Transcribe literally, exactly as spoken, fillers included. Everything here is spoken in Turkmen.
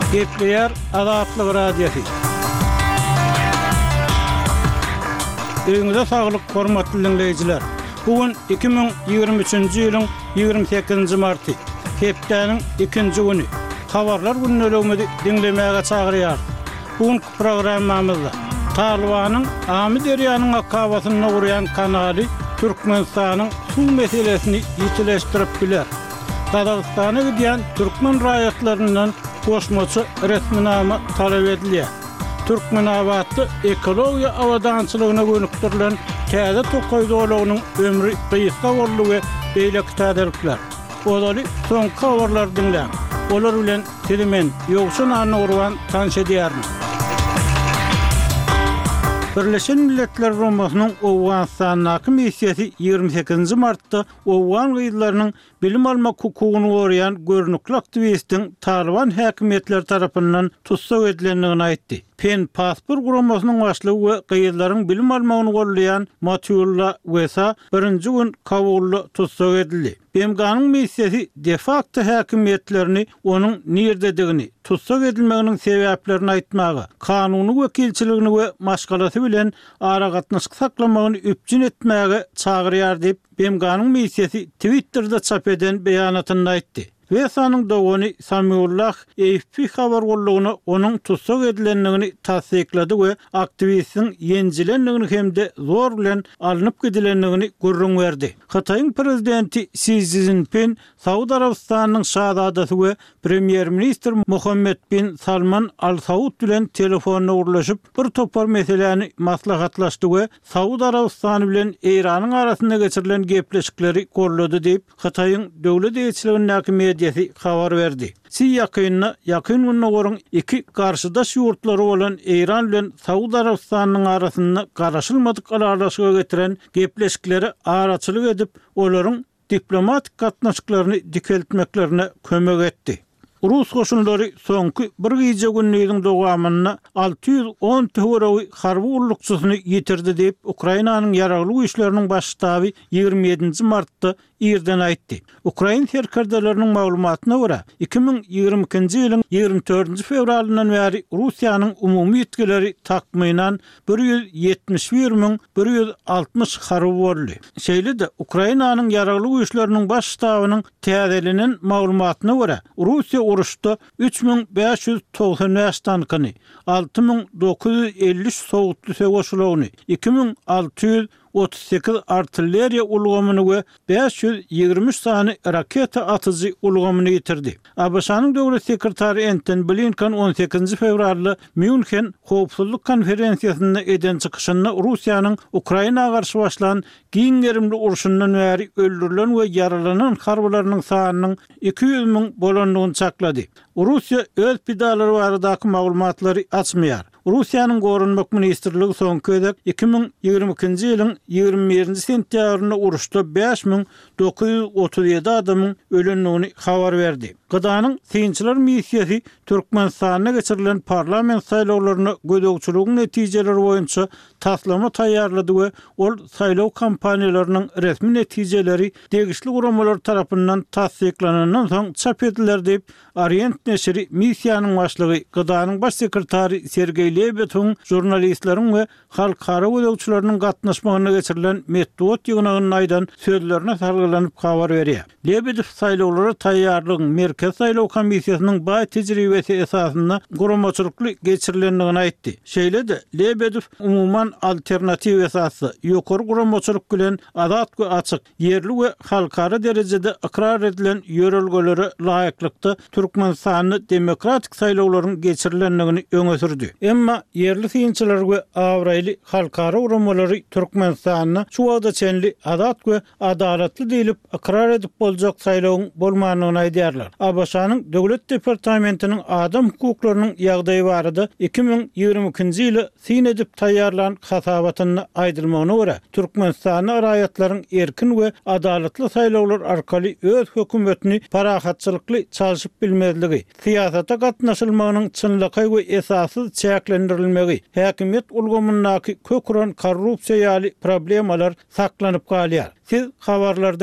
Gepleyer Azatlyk Radiosu. Öňüňize saglyk, hormatly dinleyijiler. Bugün iki bin ýigirme üçinji ýylyň ýigirme sekizinji marty. Hepdeniň ikinji güni. Habarlar günnelegini dinlemäge çagyrýar. Bugün programmamyzda Talibanyň Amy derýanyň akabatyna urýan kanaly Türkmenistanyň suw meselesini ýetileşdirip biler. Kazakstana giden Türkmen raýatlarynyň koşmaçy resminama talep edilýär. Türkmen awaty ekologiýa awadançylygyna gönükdirilen täze tokaýdolagynyň ömrü gysga bolýugy beýle täzelikler. Olary soňky habarlar dinleň. Olar bilen Telemen ýogşun anyny urwan tanış edýärmi? Birleşen Milletler Romasynyň Owganistanyň missiýasy ýigirme sekizinji martda Owgan gyýdlarynyň bilim almak hukugyny goraýan görnükli aktivistiň Taliban häkimetleri tarapyndan tutsak edilendigini aýtdy. Pen pasport guramasynyň başlygy we gyýdlaryň bilim almagyny gollaýan Matullah Wesa birinji gün Kabulda tutsak edildi. B M G'nyň missiýasy de facto häkimetlerini onuň nerdedigini, tutsak edilmeginiň sebäplerini aýtmagy, kanuny wekilçiligini we maşgalasy bilen ara gatnaşyk saklamagyny üpjün etmäge çagyrýar diýip B M G'nyň missiýasy Twitter'da çap eden beýanatyny aýtdy. Wesanyň dogany Samiullah A F P habar gollugyny onuň tutsak edilendigini tasdiklady we aktivistin ýenjilendigini hemde zor bilen alınıp gidilendigini görrüň berdi. Hataýyň prezidenti Xi Jinping Saudi Arabistanyň şahzadasy we premier minister Mohammed bin Salman Al Saud bilen telefonna urlaşyp bir topar meseleni maslahatlaşdy we Saudi Arabistany bilen Iranyň arasynda geçirilen gepleşikleri gorlady diýip Hataýyň döwlet eýetçiliginiň häkimet habar verdi. Si yakynna yakyn günne gorun iki karşıdaş ýurtlary bolan Iran bilen Saudi Arabistanyň arasynda garaşylmadyk aralaşyga getiren gepleşikleri araçylyk edip olaryň diplomatik gatnaşyklaryny dikeltmeklerine kömek etdi. Rus goşunlary soňky bir gece günniň dowamyna alty ýüz on töwerewi harby ullukçysyny ýitirdi diýip Ukrainanyň ýaragly güýçleriniň baş ştaby ýigirme ýedinji martda ýerden aýtdy. Ukraina serkerdelerini maglumatyna görä iki bin ýigirme ikinji ýylyň ýigirme dördünji fevralyndan bäri Russiýanyň umumy ýetkileri takmynan bir ýüz ýetmiş bir min bir ýüz altmış harby boldy. Şeýle-de Ukrainanyň ýaragly güýçleriniň baş ştabynyň täzelinin maglumatyna görä Russiýa uruşda üç bin beş yüz togsan beş tankyny, alty bin dokuz yüz elli üç sowutly söwüşlerini, iki bin alty yüz otuz sekiz artilleriýa ulgamyny we beş yüz ýigirme üç sany raketa atyjy ulgamyny ýitirdi. A B S-nyň döwlet sekretary Antony Blinken on sekizinji fevralda München howpsuzlyk konferensiýasynda eden çykyşynda Russiýanyň Ukrainaga garşy başlanan giň gerimli uruşundan bäri öldürilen we yaralanan harbylarynyň sanynyň iki yüz min bolandygyny çaklady. Russiýa öz pidalary baradaky maglumatlary açmaýar. Russiýanyň gorunmak ministrligi soňky edek iki bin ýigirme ikinji ýylyň ýigirme birinji sentýabrynda uruşda beş min dokuz yüz otuz ýedi adamyň ölendigini habar berdi. Gydanyň synçylar missiýasy Türkmenistana geçirilen parlament saýlawlaryna gödөгçülügiň netijeleri boýunça taslama taýýarlady we ol saýlaw kampaniýalarynyň resmi netijeleri degişli guramalar tarapyndan tasdiklanandan soň çap ediler diýip Orient neşri missiýanyň başlygy Gydanyň baş sekretary Sergey Lebedov jurnalistleriň we halkara gödөгçüleriniň gatnaşmagyna geçirilen metod ýygnagyny aýdan sözlerine sargylanyp habar berýär. Lebedov saýlawlara taýýarlygyň merkez saýlaw komissiýasynyň baý tejribesi esasynda guramaçylykly geçirilendigini aýtdy. Şeýle-de Lebedov umuman alternativ esasy ýokary guramaçylyk bilen azat we açyk, yerli we halkara derejede ikrar edilen ýörelgelere laýyklykda Türkmenistanyň demokratik saýlawlaryň geçirilendigini öňe sürdi. Emma yerli synçylar we awraýly halkara guramalary Türkmenistanyň şu wagtda çenli azat we adalatly diýilip ikrar edip boljak saýlawyň bolmanyny aýdýarlar. A B S-nyň döwlet departamentiniň adam hukuklarynyň ýagdaýy barada iki bin ýigirme ikinji ýyly syn edip taýýarlanan hasabatyny aýdylmagyna görä Türkmenistanyň raýatlaryň erkin we adalatly saýlawlar arkaly öz hökümetini parahatçylykly çalyşyp bilmezligi, siýasata gatnaşylmagynyň çynlygy we esassız çäklendirilmegi, häkimet ulgamyndaky köküren korrupsiýa ýaly problemalar saklanyp galýar. Siz habarlarda